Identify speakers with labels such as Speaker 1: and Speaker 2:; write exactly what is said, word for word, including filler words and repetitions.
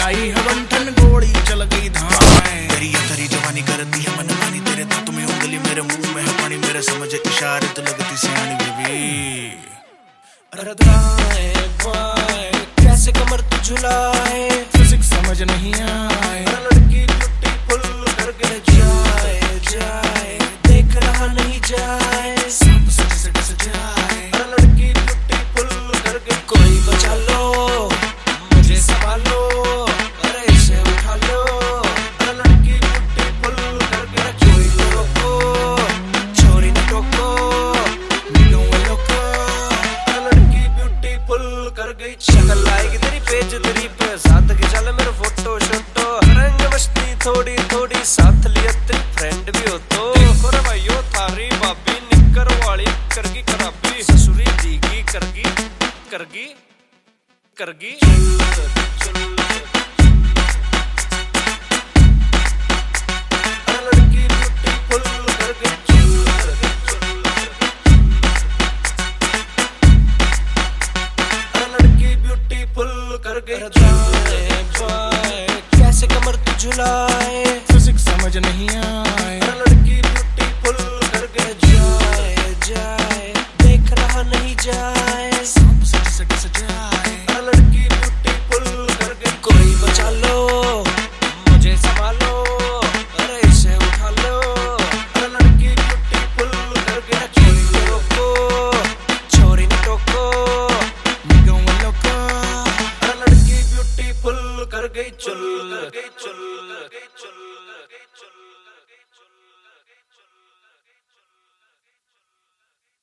Speaker 1: आई है बंठन गोली चल गई धाए। तेरी ये तेरी जवानी करती है मन मानी, तेरे दांत में उंगली मेरे मुंह में है पानी, मेरे समझ इशारे तो लगती सियानी बेबी। अरे दाएं बाएं कैसे कमर तू झुलाए, फिजिक्स समझ नहीं आए। लड़की टूटी फुल करके जाए जाए, देख रहा नहीं जाए सांप सच से डस जाए। लड़की टूटी फुल करके कोई बचा लो, मुझे संभालो, अरे इसे उठा लो। लड़की टूटी फुल करके कोई रोको, छोरी न टोको, नो लोको। लड़की ब्यूटी फुल कर गई, शक्ल आएगी तेरी पेज तेरी पे, साथ के चल मेरे फोटो शोटो। रंग मस्ती थोड़ी थोड़ी साथ लिया तेरी फ्रेंड भी हो तो। देखो रे भाइयों थारी भाभी निक्कर वाली करगी खराबी, ससुरी दीगी करगी करगी करगी। लड़की ब्यूटी फुल कर गई, लड़की ब्यूटी फुल कर गई। दाएं बाएं कैसे कमर तू झुलाए, फिजिक्स समझ नहीं आए।